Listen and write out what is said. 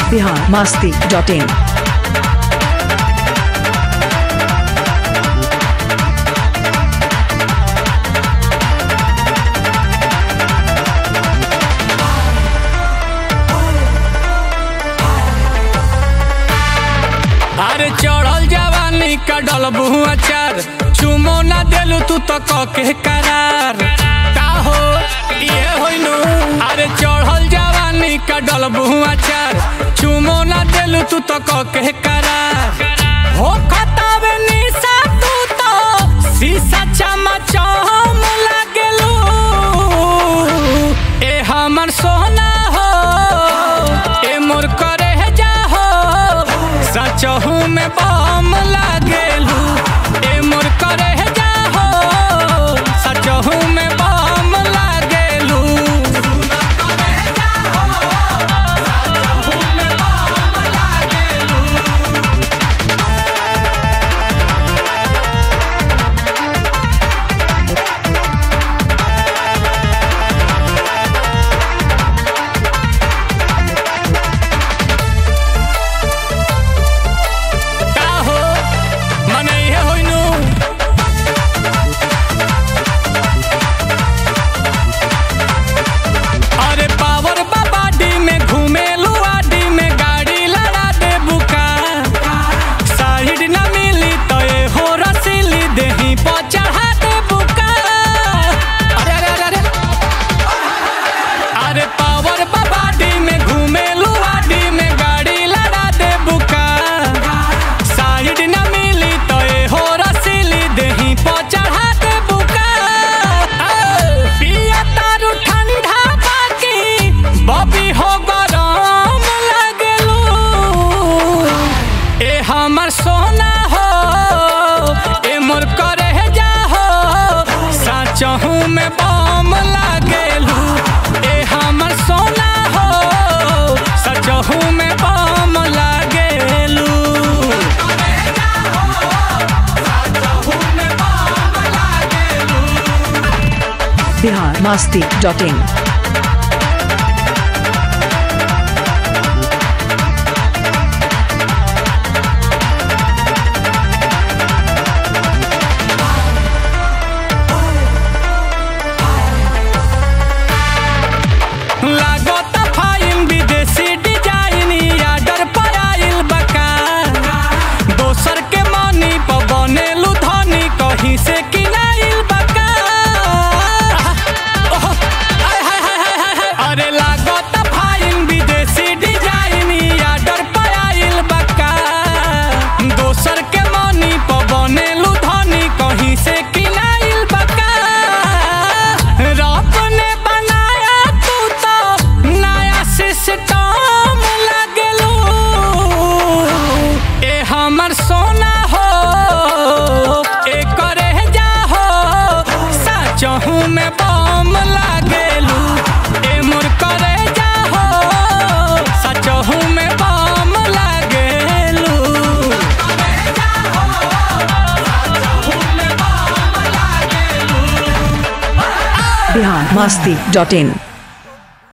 biharmasti.in। अरे चढ़ल जवानी का डलबू अचार, चुमो ना देलू तू तो कके करार का हो ये होइनु। अरे चढ़ल जवानी का डलबू अचार, चुमो ना देलू तू तो कके करार। हो खतावे निशा तू तो शीशा चमचम लागेलू। ए हमर सोना हो, ए मोर करे सचहू में बम लागेलू। ए मोर करे जाहो, सचहू में बम लागेलू। हमर सोना हो, ए मोर करे जाहो, सचहू में बम लागेलू। ए हमर सोना हो, सचहू में बम लागेलू। biharmasti.in। से किनाइल बका। अरे लागत फाइन विदेशी डिजाइन आर्डर पर आइल बका। दोसर के मनी पर बनेलू धनी कहीं से किनाइल बका। रब ने बनाया तू तो नया सिस्टम लागेलू। ए हमर सोना हो, ए करे चहू में बम लागेलू। ए मोर करे जाहो, सचहू में बम लागेलू। biharmasti.in।